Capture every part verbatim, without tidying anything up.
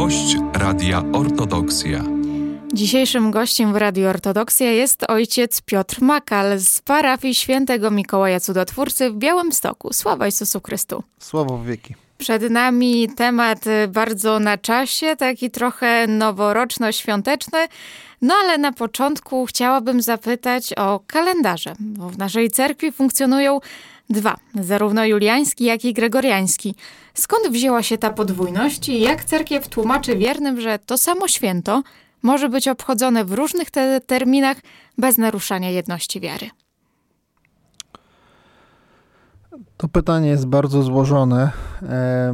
Gość Radia Ortodoksja. Dzisiejszym gościem w Radiu Ortodoksja jest ojciec Piotr Makal z parafii Świętego Mikołaja Cudotwórcy w Białymstoku. Sława Jezusu Chrystu. Sława w wieki. Przed nami temat bardzo na czasie, taki trochę noworoczno-świąteczny. No ale na początku chciałabym zapytać o kalendarze, bo w naszej cerkwi funkcjonują dwa, zarówno juliański, jak i gregoriański. Skąd wzięła się ta podwójność i jak cerkiew tłumaczy wiernym, że to samo święto może być obchodzone w różnych te- terminach bez naruszania jedności wiary? To pytanie jest bardzo złożone. E...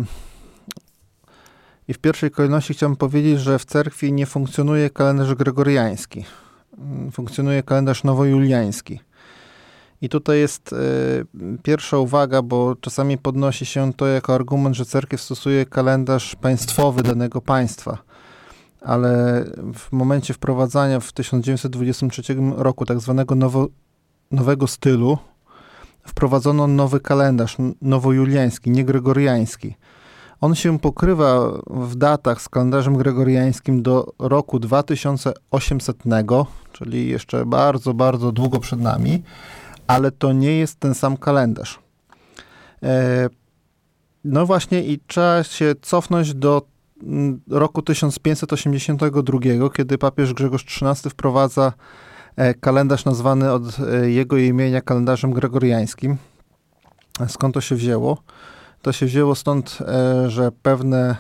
I w pierwszej kolejności chciałbym powiedzieć, że w cerkwi nie funkcjonuje kalendarz gregoriański. Funkcjonuje kalendarz nowojuliański. I tutaj jest e, pierwsza uwaga, bo czasami podnosi się to jako argument, że cerkiew stosuje kalendarz państwowy danego państwa. Ale w momencie wprowadzania w tysiąc dziewięćset dwudziestym trzecim roku tak zwanego nowo, nowego stylu wprowadzono nowy kalendarz, nowojuliański, nie gregoriański. On się pokrywa w datach z kalendarzem gregoriańskim do roku dwa tysiące osiemsetnego, czyli jeszcze bardzo, bardzo długo przed nami, ale to nie jest ten sam kalendarz. E, no właśnie i trzeba się cofnąć do roku tysiąc pięćset osiemdziesiątego drugiego, kiedy papież Grzegorz trzynasty wprowadza kalendarz nazwany od jego imienia kalendarzem gregoriańskim. Skąd to się wzięło? To się wzięło stąd, że pewne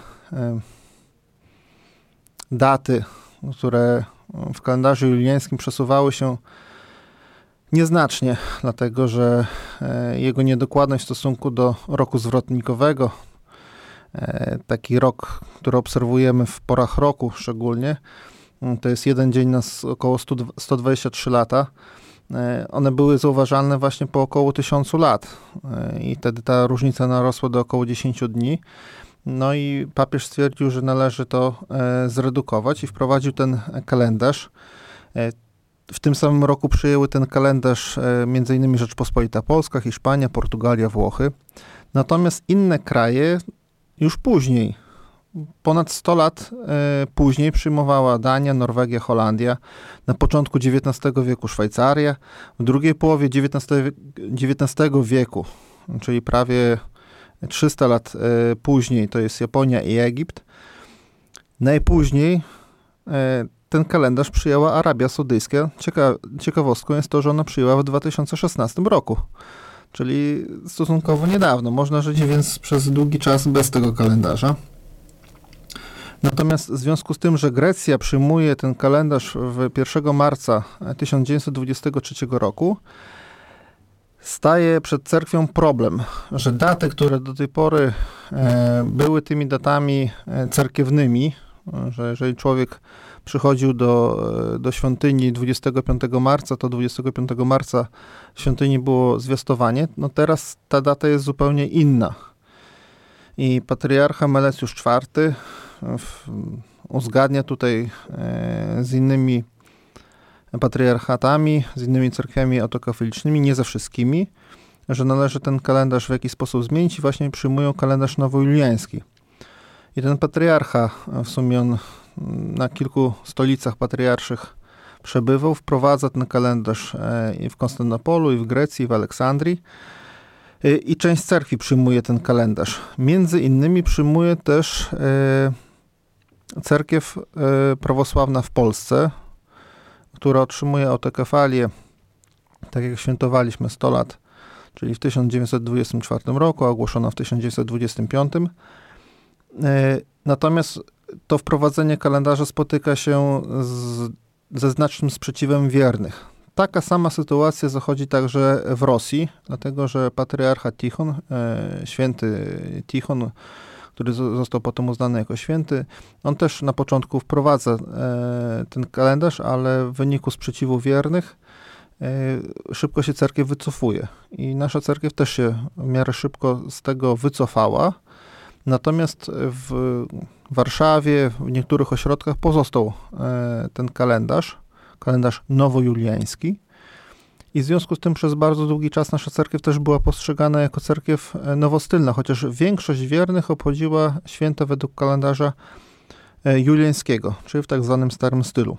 daty, które w kalendarzu juliańskim przesuwały się nieznacznie, dlatego że jego niedokładność w stosunku do roku zwrotnikowego, taki rok, który obserwujemy w porach roku szczególnie, to jest jeden dzień na około sto dwadzieścia trzy lata. One były zauważalne właśnie po około tysiącu lat i wtedy ta różnica narosła do około dziesięciu dni. No i papież stwierdził, że należy to zredukować i wprowadził ten kalendarz. W tym samym roku przyjęły ten kalendarz między innymi Rzeczpospolita Polska, Hiszpania, Portugalia, Włochy. Natomiast inne kraje już później, ponad sto lat e, później przyjmowała Dania, Norwegia, Holandia, na początku dziewiętnastego wieku Szwajcaria, w drugiej połowie dziewiętnastego wieku, czyli prawie trzysta lat e, później, to jest Japonia i Egipt. Najpóźniej e, ten kalendarz przyjęła Arabia Saudyjska. Cieka, ciekawostką jest to, że ona przyjęła w dwa tysiące szesnastym roku. Czyli stosunkowo niedawno. Można żyć więc przez długi czas bez tego kalendarza. Natomiast w związku z tym, że Grecja przyjmuje ten kalendarz w pierwszego marca tysiąc dziewięćset dwudziestego trzeciego roku, staje przed cerkwią problem, że daty, które do tej pory e, były tymi datami cerkiewnymi, że jeżeli człowiek przychodził do, do świątyni dwudziestego piątego marca, to dwudziestego piątego marca w świątyni było zwiastowanie. No teraz ta data jest zupełnie inna. I patriarcha Melecjusz czwarty w, uzgadnia tutaj e, z innymi patriarchatami, z innymi cerkwiami autokafolicznymi, nie ze wszystkimi, że należy ten kalendarz w jakiś sposób zmienić i właśnie przyjmują kalendarz nowojuliański. I ten patriarcha, w sumie on na kilku stolicach patriarszych przebywał, wprowadza ten kalendarz i w Konstantynopolu, i w Grecji, i w Aleksandrii. I część cerkwi przyjmuje ten kalendarz. Między innymi przyjmuje też cerkiew prawosławna w Polsce, która otrzymuje autokefalię, tak jak świętowaliśmy sto lat, czyli w tysiąc dziewięćset dwudziestym czwartym roku, a ogłoszono w tysiąc dziewięćset dwudziestym piątym. Natomiast to wprowadzenie kalendarza spotyka się z, ze znacznym sprzeciwem wiernych. Taka sama sytuacja zachodzi także w Rosji, dlatego że patriarcha Tichon, e, święty Tichon, który został potem uznany jako święty, on też na początku wprowadza e, ten kalendarz, ale w wyniku sprzeciwu wiernych e, szybko się cerkiew wycofuje. I nasza cerkiew też się w miarę szybko z tego wycofała. Natomiast w Warszawie, w niektórych ośrodkach pozostał e, ten kalendarz, kalendarz nowojuliański. I w związku z tym przez bardzo długi czas nasza cerkiew też była postrzegana jako cerkiew nowostylna, chociaż większość wiernych obchodziła święta według kalendarza juliańskiego, czyli w tak zwanym starym stylu.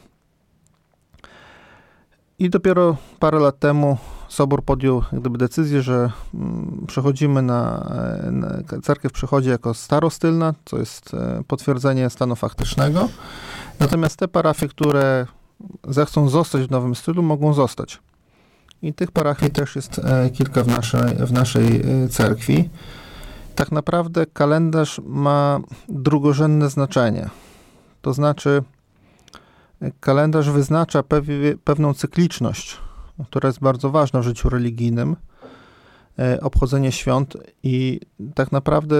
I dopiero parę lat temu Sobór podjął jak gdyby decyzję, że przechodzimy na, na cerkiew przechodzi jako starostylna, co jest potwierdzenie stanu faktycznego. Natomiast te parafie, które zechcą zostać w nowym stylu, mogą zostać. I tych parafii też jest kilka w naszej, w naszej cerkwi. Tak naprawdę kalendarz ma drugorzędne znaczenie. To znaczy kalendarz wyznacza pewie, pewną cykliczność, która jest bardzo ważna w życiu religijnym, e, obchodzenie świąt i tak naprawdę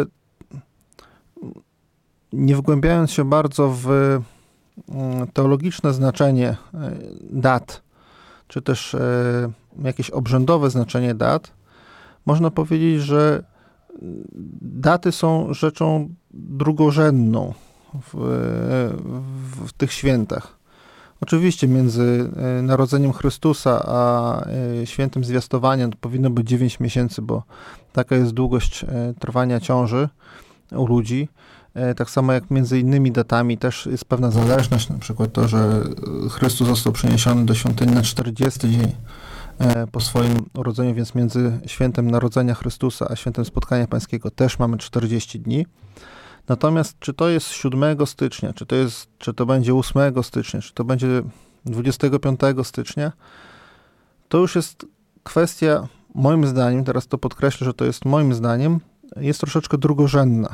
nie wgłębiając się bardzo w e, teologiczne znaczenie e, dat, czy też e, jakieś obrzędowe znaczenie dat, można powiedzieć, że daty są rzeczą drugorzędną w, w, w tych świętach. Oczywiście między narodzeniem Chrystusa a świętym zwiastowaniem to powinno być dziewięć miesięcy, bo taka jest długość trwania ciąży u ludzi. Tak samo jak między innymi datami też jest pewna zależność, na przykład to, że Chrystus został przeniesiony do świątyni na czterdziesty dzień po swoim urodzeniu, więc między świętem Narodzenia Chrystusa a świętem Spotkania Pańskiego też mamy czterdzieści dni. Natomiast czy to jest siódmego stycznia, czy to jest, czy to będzie ósmego stycznia, czy to będzie dwudziestego piątego stycznia, to już jest kwestia, moim zdaniem, teraz to podkreślę, że to jest moim zdaniem, jest troszeczkę drugorzędna.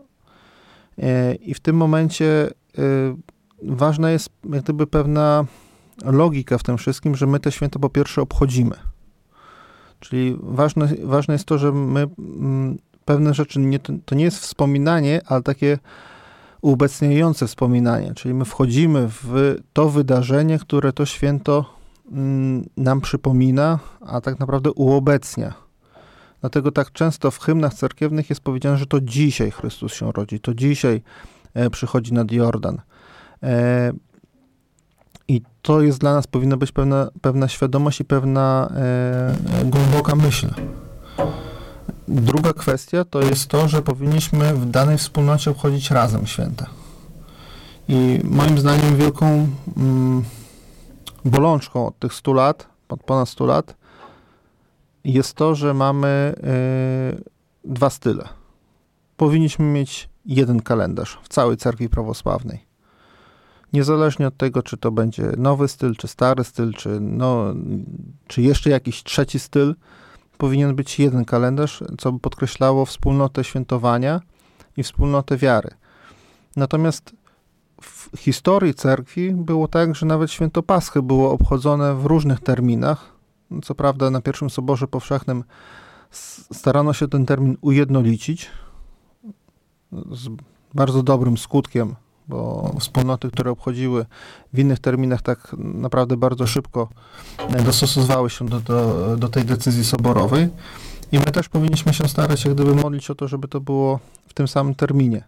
I w tym momencie ważna jest jak gdyby pewna logika w tym wszystkim, że my te święta po pierwsze obchodzimy. Czyli ważne, ważne jest to, że my pewne rzeczy, nie, to nie jest wspominanie, ale takie uobecniające wspominanie. Czyli my wchodzimy w to wydarzenie, które to święto nam przypomina, a tak naprawdę uobecnia. Dlatego tak często w hymnach cerkiewnych jest powiedziane, że to dzisiaj Chrystus się rodzi, to dzisiaj e, przychodzi nad Jordan. E, I to jest dla nas, powinna być pewna, pewna świadomość i pewna e, głęboka myśl. Druga kwestia to jest to, że powinniśmy w danej wspólnocie obchodzić razem święta. I moim zdaniem wielką mm, bolączką od tych stu lat, od ponad stu lat, jest to, że mamy y, dwa style. Powinniśmy mieć jeden kalendarz w całej cerkwi prawosławnej. Niezależnie od tego, czy to będzie nowy styl, czy stary styl, czy, no, czy jeszcze jakiś trzeci styl, powinien być jeden kalendarz, co by podkreślało wspólnotę świętowania i wspólnotę wiary. Natomiast w historii cerkwi było tak, że nawet święto Paschy było obchodzone w różnych terminach. Co prawda na pierwszym Soborze Powszechnym starano się ten termin ujednolicić z bardzo dobrym skutkiem, bo wspólnoty, które obchodziły w innych terminach tak naprawdę bardzo szybko dostosowały się do, do, do tej decyzji soborowej i my też powinniśmy się starać jak gdyby modlić o to, żeby to było w tym samym terminie.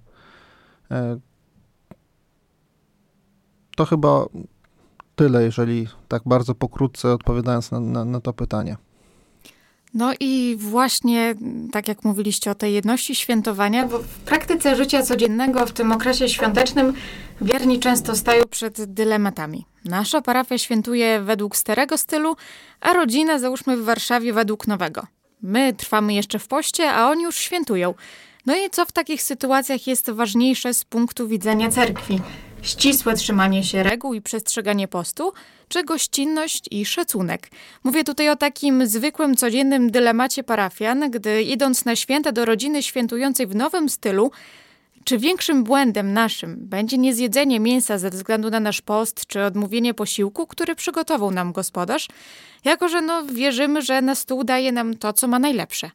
To chyba tyle, jeżeli tak bardzo pokrótce odpowiadając na, na, na to pytanie. No i właśnie, tak jak mówiliście o tej jedności świętowania, bo w praktyce życia codziennego w tym okresie świątecznym wierni często stają przed dylematami. Nasza parafia świętuje według starego stylu, a rodzina, załóżmy w Warszawie, według nowego. My trwamy jeszcze w poście, a oni już świętują. No i co w takich sytuacjach jest ważniejsze z punktu widzenia cerkwi? Ścisłe trzymanie się reguł i przestrzeganie postu, czy gościnność i szacunek? Mówię tutaj o takim zwykłym, codziennym dylemacie parafian, gdy idąc na święta do rodziny świętującej w nowym stylu, czy większym błędem naszym będzie niezjedzenie mięsa ze względu na nasz post, czy odmówienie posiłku, który przygotował nam gospodarz, jako że no, wierzymy, że na stół daje nam to, co ma najlepsze?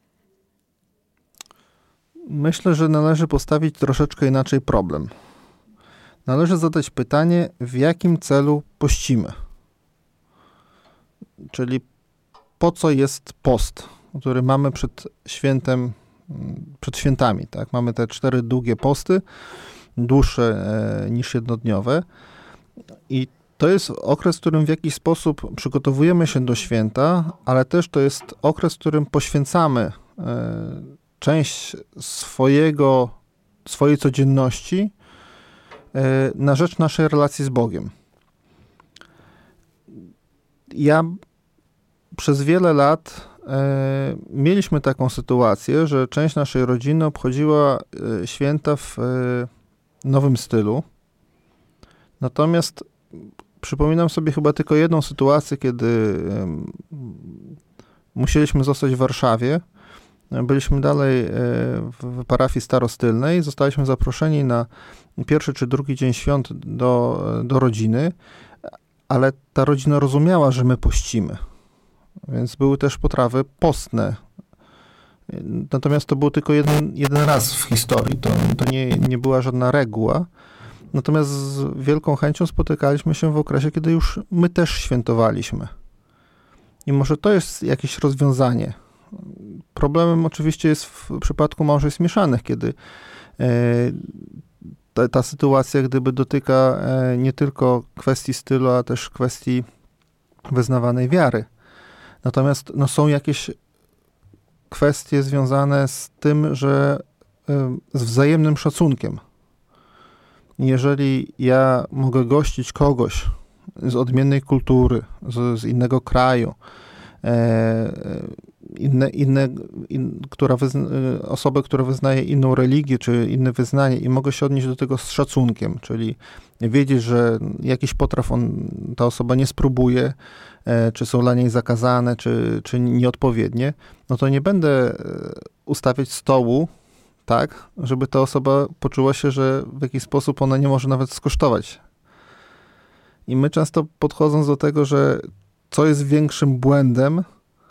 Myślę, że należy postawić troszeczkę inaczej problem. Należy zadać pytanie, w jakim celu pościmy. Czyli po co jest post, który mamy przed świętem, przed świętami, tak? Mamy te cztery długie posty, dłuższe e, niż jednodniowe. I to jest okres, w którym w jakiś sposób przygotowujemy się do święta, ale też to jest okres, w którym poświęcamy e, część swojego, swojej codzienności na rzecz naszej relacji z Bogiem. Ja przez wiele lat e, mieliśmy taką sytuację, że część naszej rodziny obchodziła e, święta w e, nowym stylu. Natomiast przypominam sobie chyba tylko jedną sytuację, kiedy e, musieliśmy zostać w Warszawie. Byliśmy dalej e, w parafii starostylnej. Zostaliśmy zaproszeni na pierwszy czy drugi dzień świąt do, do rodziny, ale ta rodzina rozumiała, że my pościmy. Więc były też potrawy postne. Natomiast to był tylko jeden, jeden raz w historii. To, to nie, nie była żadna reguła. Natomiast z wielką chęcią spotykaliśmy się w okresie, kiedy już my też świętowaliśmy. I może to jest jakieś rozwiązanie. Problemem oczywiście jest w przypadku małżeństw mieszanych, kiedy e, ta, ta sytuacja gdyby dotyka e, nie tylko kwestii stylu, a też kwestii wyznawanej wiary. Natomiast no, są jakieś kwestie związane z tym, że e, z wzajemnym szacunkiem. Jeżeli ja mogę gościć kogoś z odmiennej kultury, z, z innego kraju, e, inne, inne, in, która wyzna, osobę, która wyznaje inną religię, czy inne wyznanie i mogę się odnieść do tego z szacunkiem, czyli wiedzieć, że jakiś potraw on, ta osoba nie spróbuje, e, czy są dla niej zakazane, czy, czy nieodpowiednie, no to nie będę ustawiać stołu tak, żeby ta osoba poczuła się, że w jakiś sposób ona nie może nawet skosztować. I my często podchodząc do tego, że co jest większym błędem,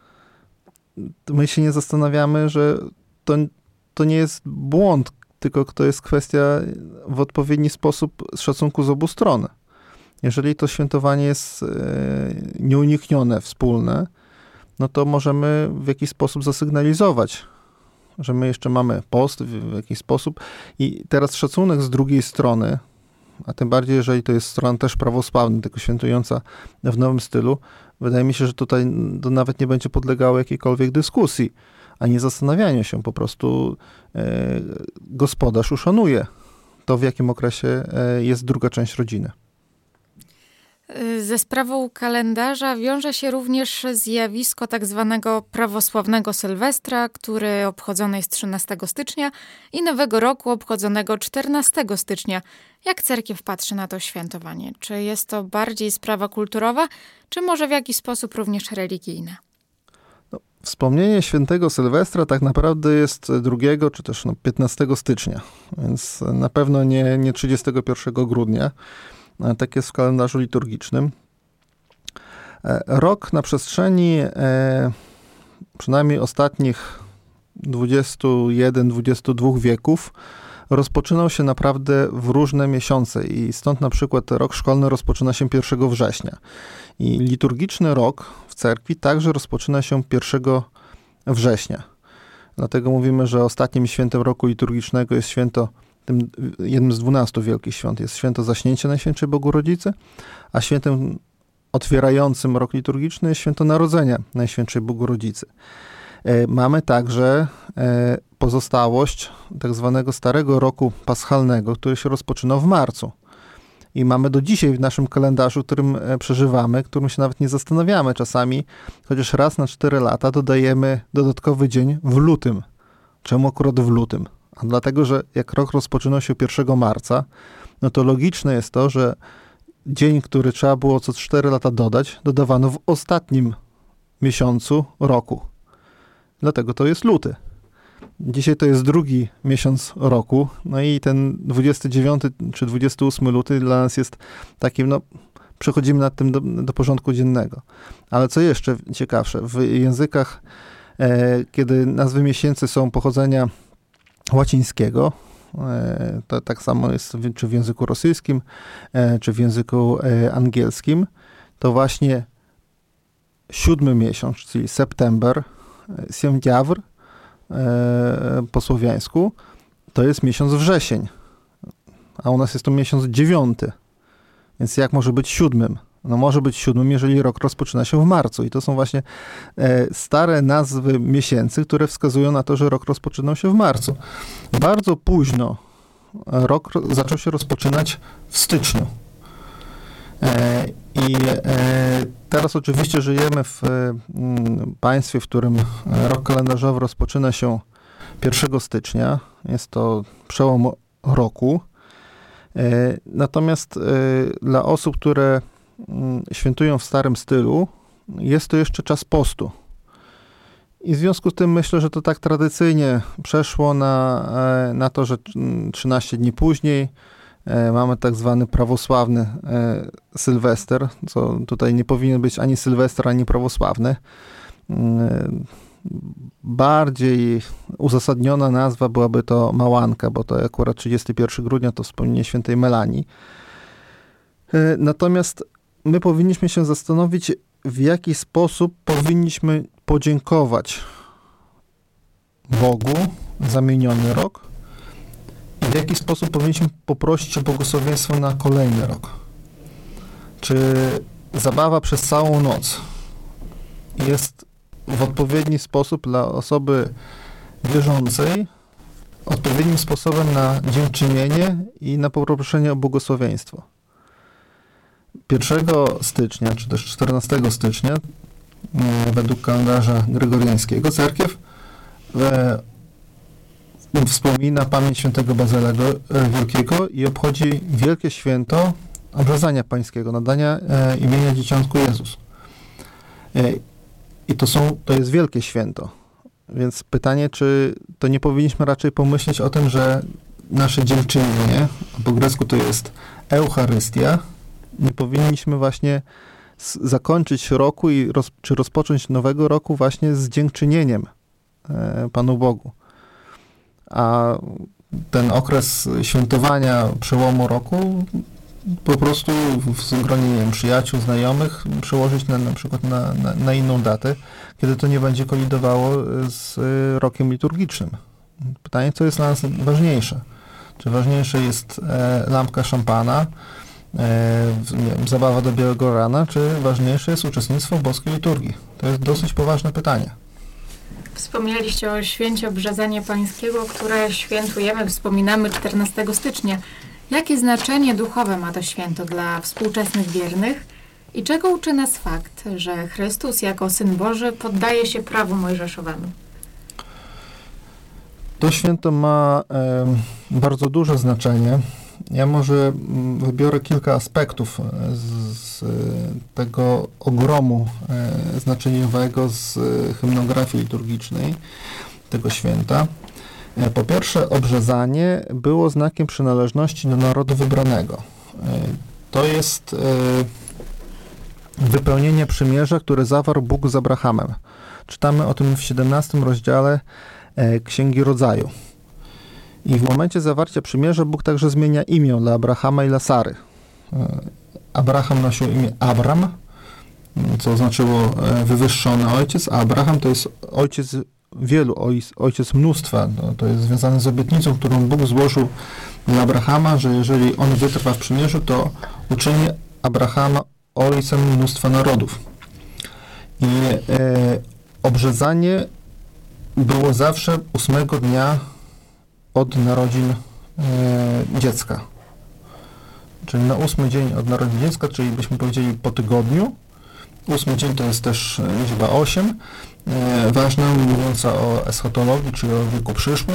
my się nie zastanawiamy, że to, to nie jest błąd, tylko to jest kwestia w odpowiedni sposób szacunku z obu stron. Jeżeli to świętowanie jest e, nieuniknione, wspólne, no to możemy w jakiś sposób zasygnalizować, że my jeszcze mamy post w jakiś sposób i teraz szacunek z drugiej strony, a tym bardziej, jeżeli to jest strona też prawosławna, tylko świętująca w nowym stylu, wydaje mi się, że tutaj to nawet nie będzie podlegało jakiejkolwiek dyskusji, ani zastanawianiu się. Po prostu e, gospodarz uszanuje to, w jakim okresie e, jest druga część rodziny. Ze sprawą kalendarza wiąże się również zjawisko tak zwanego prawosławnego Sylwestra, który obchodzony jest trzynastego stycznia i Nowego Roku obchodzonego czternastego stycznia. Jak cerkiew patrzy na to świętowanie? Czy jest to bardziej sprawa kulturowa, czy może w jakiś sposób również religijna? No, wspomnienie świętego Sylwestra tak naprawdę jest drugiego czy też no, piętnastego stycznia, więc na pewno nie, nie trzydziestego pierwszego grudnia. Tak jest w kalendarzu liturgicznym. Rok na przestrzeni e, przynajmniej ostatnich dwudziestu jeden dwudziestu dwóch wieków rozpoczynał się naprawdę w różne miesiące i stąd na przykład rok szkolny rozpoczyna się pierwszego września. I liturgiczny rok w cerkwi także rozpoczyna się pierwszego września. Dlatego mówimy, że ostatnim świętem roku liturgicznego jest święto Tym jednym z dwunastu wielkich świąt jest święto Zaśnięcia Najświętszej Bogorodzicy, a świętem otwierającym rok liturgiczny jest święto Narodzenia Najświętszej Bogorodzicy. E, mamy także e, pozostałość tak zwanego Starego Roku Paschalnego, który się rozpoczynał w marcu. I mamy do dzisiaj w naszym kalendarzu, którym e, przeżywamy, którym się nawet nie zastanawiamy czasami, chociaż raz na cztery lata dodajemy dodatkowy dzień w lutym. Czemu akurat w lutym? A dlatego, że jak rok rozpoczynał się pierwszego marca, no to logiczne jest to, że dzień, który trzeba było co cztery lata dodać, dodawano w ostatnim miesiącu roku. Dlatego to jest luty. Dzisiaj to jest drugi miesiąc roku, no i ten dwudziesty dziewiąty czy dwudziesty ósmy luty dla nas jest takim, no przechodzimy nad tym do, do porządku dziennego. Ale co jeszcze ciekawsze, w językach, e, kiedy nazwy miesięcy są pochodzenia łacińskiego, to tak samo jest czy w języku rosyjskim, czy w języku angielskim, to właśnie siódmy miesiąc, czyli september, sierpień po słowiańsku, to jest miesiąc wrzesień, a u nas jest to miesiąc dziewiąty, więc jak może być siódmym? No może być siódmym, jeżeli rok rozpoczyna się w marcu. I to są właśnie e, stare nazwy miesięcy, które wskazują na to, że rok rozpoczynał się w marcu. Bardzo późno rok zaczął się rozpoczynać w styczniu. I teraz oczywiście żyjemy w państwie, w którym rok kalendarzowy rozpoczyna się pierwszego stycznia. Jest to przełom roku. Natomiast dla osób, które świętują w starym stylu, jest to jeszcze czas postu. I w związku z tym myślę, że to tak tradycyjnie przeszło na, na to, że trzynaście dni później mamy tak zwany prawosławny Sylwester, co tutaj nie powinien być ani Sylwester, ani prawosławny. Bardziej uzasadniona nazwa byłaby to Małanka, bo to akurat trzydziestego pierwszego grudnia to wspomnienie świętej Melanii. Natomiast my powinniśmy się zastanowić, w jaki sposób powinniśmy podziękować Bogu za miniony rok i w jaki sposób powinniśmy poprosić o błogosławieństwo na kolejny rok. Czy zabawa przez całą noc jest w odpowiedni sposób dla osoby wierzącej odpowiednim sposobem na dziękczynienie i na poproszenie o błogosławieństwo. pierwszego stycznia, czy też czternastego stycznia, według kalendarza gregoriańskiego, cerkiew e, wspomina pamięć świętego Bazylego Wielkiego i obchodzi wielkie święto obrzezania pańskiego, nadania e, imienia Dzieciątku Jezus. E, I to są, to jest wielkie święto. Więc pytanie, czy to nie powinniśmy raczej pomyśleć o tym, że nasze dziękczynienie, po grecku to jest Eucharystia, nie powinniśmy właśnie zakończyć roku i roz, czy rozpocząć nowego roku właśnie z dziękczynieniem e, Panu Bogu. A ten okres świętowania przełomu roku po prostu w gronie, nie wiem, przyjaciół, znajomych przełożyć na, na przykład na, na, na inną datę, kiedy to nie będzie kolidowało z rokiem liturgicznym. Pytanie, co jest dla nas ważniejsze? Czy ważniejsze jest e, lampka szampana, e, nie wiem, zabawa do białego rana, czy ważniejsze jest uczestnictwo w boskiej liturgii? To jest dosyć poważne pytanie. Wspomnieliście o święcie Obrzezania Pańskiego, które świętujemy, wspominamy czternastego stycznia. Jakie znaczenie duchowe ma to święto dla współczesnych wiernych i czego uczy nas fakt, że Chrystus jako Syn Boży poddaje się prawu mojżeszowemu? To święto ma e, bardzo duże znaczenie. Ja może wybiorę kilka aspektów z, z tego ogromu e, znaczeniowego z hymnografii liturgicznej tego święta. E, po pierwsze, obrzezanie było znakiem przynależności do narodu wybranego. E, to jest e, wypełnienie przymierza, które zawarł Bóg z Abrahamem. Czytamy o tym w siedemnastym rozdziale e, Księgi Rodzaju. I w momencie zawarcia przymierza Bóg także zmienia imię dla Abrahama i dla Sary. Abraham nosił imię Abram, co znaczyło wywyższony ojciec, a Abraham to jest ojciec wielu, ojciec mnóstwa. No, to jest związane z obietnicą, którą Bóg złożył dla Abrahama, że jeżeli on wytrwa w przymierzu, to uczyni Abrahama ojcem mnóstwa narodów. I e, obrzezanie było zawsze ósmego dnia od narodzin e, dziecka. Czyli na ósmy dzień od narodzin dziecka, czyli byśmy powiedzieli po tygodniu. Ósmy dzień to jest też liczba osiem, e, ważna, mówiąca o eschatologii, czyli o wieku przyszłym.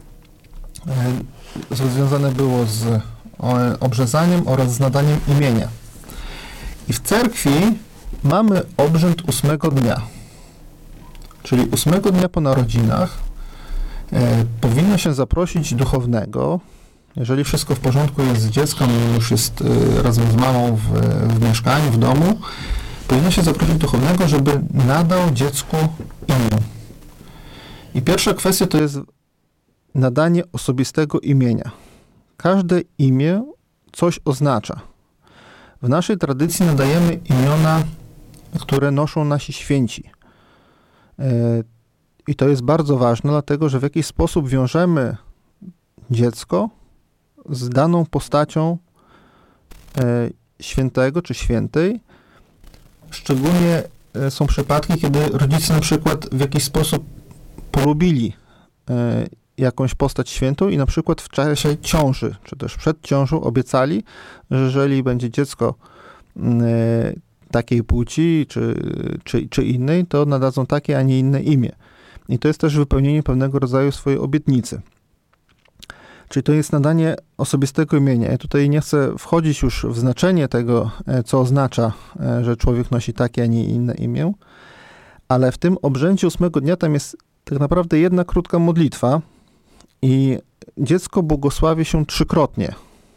E, związane było z o, obrzezaniem oraz z nadaniem imienia. I w cerkwi mamy obrzęd ósmego dnia. Czyli ósmego dnia po narodzinach E, powinno się zaprosić duchownego, jeżeli wszystko w porządku jest z dzieckiem, już jest e, razem z mamą w, w mieszkaniu, w domu, powinno się zaprosić duchownego, żeby nadał dziecku imię. I pierwsza kwestia to jest nadanie osobistego imienia. Każde imię coś oznacza. W naszej tradycji nadajemy imiona, które noszą nasi święci. E, I to jest bardzo ważne, dlatego że w jakiś sposób wiążemy dziecko z daną postacią e, świętego czy świętej. Szczególnie e, są przypadki, kiedy rodzice na przykład w jakiś sposób polubili e, jakąś postać świętą i na przykład w czasie ciąży, czy też przed ciążą obiecali, że jeżeli będzie dziecko takiej płci, czy, czy, czy innej, to nadadzą takie, a nie inne imię. I to jest też wypełnienie pewnego rodzaju swojej obietnicy. Czyli to jest nadanie osobistego imienia. Ja tutaj nie chcę wchodzić już w znaczenie tego, co oznacza, że człowiek nosi takie, a nie inne imię, ale w tym obrzędzie ósmego dnia tam jest tak naprawdę jedna krótka modlitwa i dziecko błogosławi się trzykrotnie.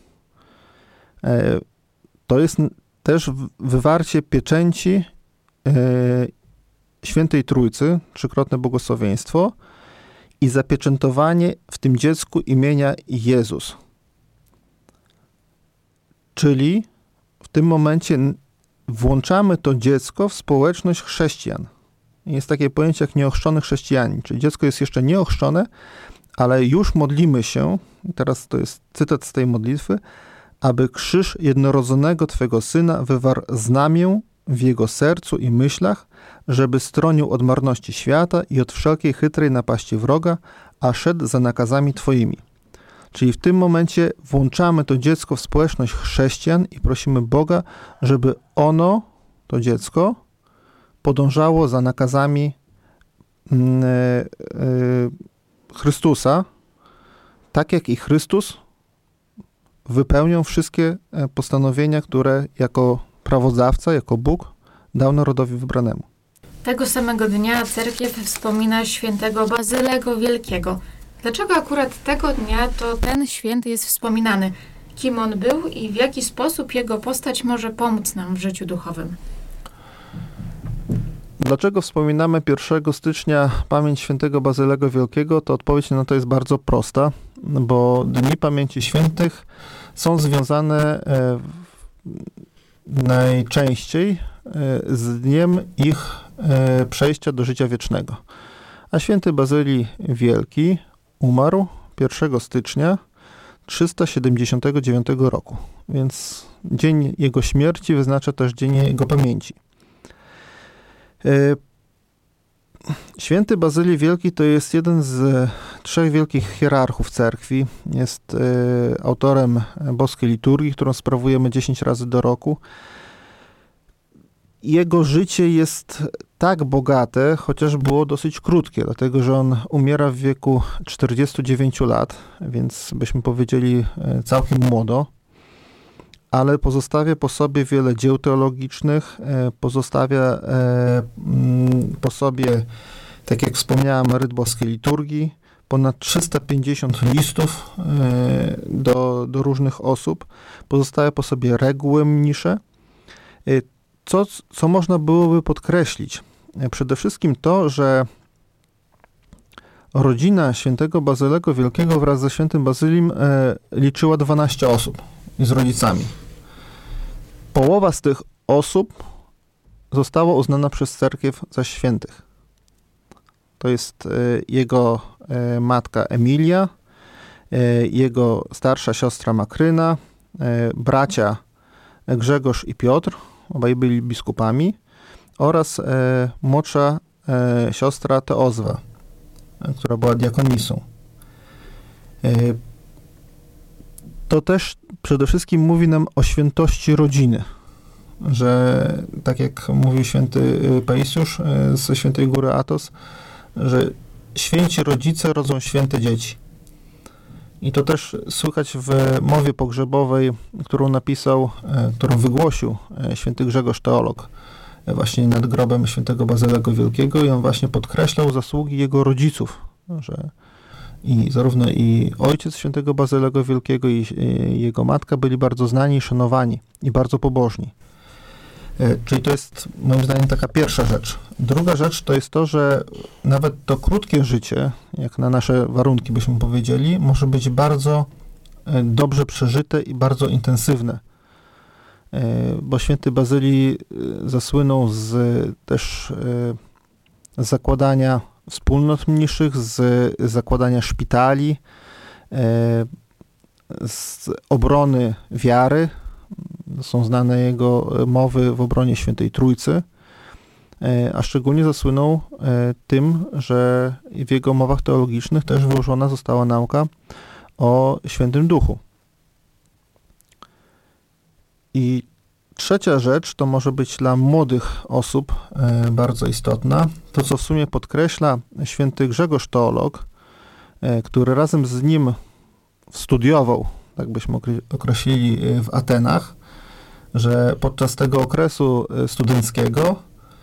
To jest też wywarcie pieczęci Świętej Trójcy, trzykrotne błogosławieństwo i zapieczętowanie w tym dziecku imienia Jezus. Czyli w tym momencie włączamy to dziecko w społeczność chrześcijan. Jest takie pojęcie jak nieochrzczony chrześcijanin, czyli dziecko jest jeszcze nieochrzczone, ale już modlimy się, teraz to jest cytat z tej modlitwy, aby krzyż jednorodzonego Twego Syna wywarł znamię w jego sercu i myślach, żeby stronił od marności świata i od wszelkiej chytrej napaści wroga, a szedł za nakazami Twoimi. Czyli w tym momencie włączamy to dziecko w społeczność chrześcijan i prosimy Boga, żeby ono, to dziecko, podążało za nakazami yy, yy, Chrystusa, tak jak i Chrystus wypełnią wszystkie postanowienia, które jako prawodawca, jako Bóg dał narodowi wybranemu. Tego samego dnia cerkiew wspomina świętego Bazylego Wielkiego. Dlaczego akurat tego dnia to ten święty jest wspominany? Kim on był i w jaki sposób jego postać może pomóc nam w życiu duchowym? Dlaczego wspominamy pierwszego stycznia pamięć świętego Bazylego Wielkiego? To odpowiedź na to jest bardzo prosta, bo Dni Pamięci Świętych są związane najczęściej z dniem ich przejścia do życia wiecznego. A święty Bazylii Wielki umarł pierwszego stycznia trzysta siedemdziesiątego dziewiątego roku, więc dzień jego śmierci wyznacza też dzień jego pamięci. Święty Bazylii Wielki to jest jeden z trzech wielkich hierarchów cerkwi. Jest autorem boskiej liturgii, którą sprawujemy dziesięć razy do roku. Jego życie jest tak bogate, chociaż było dosyć krótkie, dlatego że on umiera w wieku czterdziestu dziewięciu lat, więc byśmy powiedzieli całkiem młodo, ale pozostawia po sobie wiele dzieł teologicznych, pozostawia po sobie, tak jak wspomniałem, ryt boskiej liturgii, ponad trzysta pięćdziesiąt listów do, do różnych osób, pozostawia po sobie reguły mnisze. Co, co można byłoby podkreślić? Przede wszystkim to, że rodzina świętego Bazylego Wielkiego wraz ze świętym Bazylim liczyła dwanaście osób z rodzicami. Połowa z tych osób została uznana przez cerkiew za świętych. To jest jego matka Emilia, jego starsza siostra Makryna, bracia Grzegorz i Piotr, obaj byli biskupami, oraz młodsza siostra Teozwa, która była diakonisą. To też przede wszystkim mówi nam o świętości rodziny, że tak jak mówił święty Paisiusz ze Świętej Góry Athos, że święci rodzice rodzą święte dzieci. I to też słychać w mowie pogrzebowej, którą napisał, którą wygłosił święty Grzegorz Teolog właśnie nad grobem świętego Bazylego Wielkiego i on właśnie podkreślał zasługi jego rodziców, że i zarówno i ojciec świętego Bazylego Wielkiego i jego matka byli bardzo znani i szanowani i bardzo pobożni. Czyli to jest moim zdaniem taka pierwsza rzecz. Druga rzecz to jest to, że nawet to krótkie życie, jak na nasze warunki byśmy powiedzieli, może być bardzo dobrze przeżyte i bardzo intensywne. Bo święty Bazylii zasłynął z też z zakładania wspólnot mniszych, z zakładania szpitali, z obrony wiary. Są znane jego mowy w obronie Świętej Trójcy. a szczególnie zasłynął tym, że w jego mowach teologicznych też wyłożona została nauka o Świętym Duchu. I trzecia rzecz, to może być dla młodych osób bardzo istotna, to co w sumie podkreśla święty Grzegorz Teolog, który razem z nim studiował, tak byśmy określili, w Atenach, że podczas tego okresu studenckiego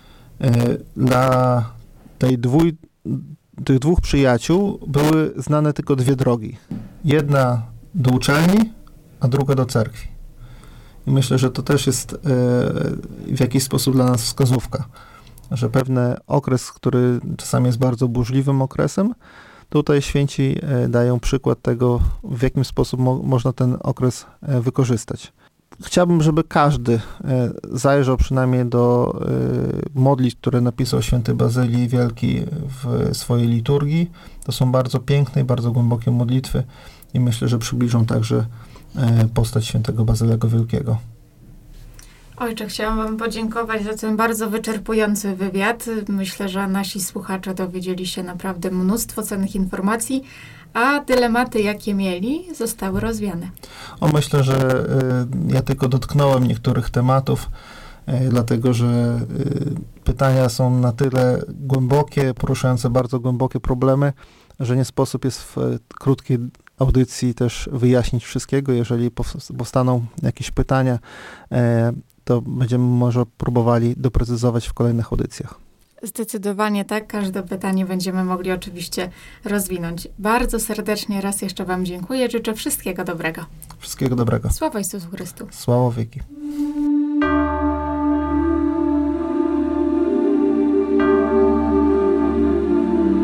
dla tej dwój, tych dwóch przyjaciół były znane tylko dwie drogi. Jedna do uczelni, a druga do cerkwi. I myślę, że to też jest w jakiś sposób dla nas wskazówka, że pewien okres, który czasami jest bardzo burzliwym okresem, tutaj święci dają przykład tego, w jaki sposób mo- można ten okres wykorzystać. Chciałbym, żeby każdy zajrzał przynajmniej do modlitw, które napisał święty Bazylii Wielki w swojej liturgii. To są bardzo piękne i bardzo głębokie modlitwy i myślę, że przybliżą także postać świętego Bazylego Wielkiego. Ojcze, chciałam wam podziękować za ten bardzo wyczerpujący wywiad. Myślę, że nasi słuchacze dowiedzieli się naprawdę mnóstwo cennych informacji, a dylematy, jakie mieli, zostały rozwiane. O, myślę, że y, ja tylko dotknąłem niektórych tematów, y, dlatego że y, pytania są na tyle głębokie, poruszające bardzo głębokie problemy, że nie sposób jest w y, krótkiej audycji też wyjaśnić wszystkiego. Jeżeli powstaną jakieś pytania, y, to będziemy może próbowali doprecyzować w kolejnych audycjach. Zdecydowanie tak. Każde pytanie będziemy mogli oczywiście rozwinąć. Bardzo serdecznie raz jeszcze wam dziękuję. Życzę wszystkiego dobrego. Wszystkiego dobrego. Sława Jezusu Chrystu. Sława wieki.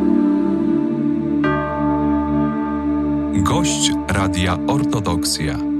Gość Radia Ortodoksja.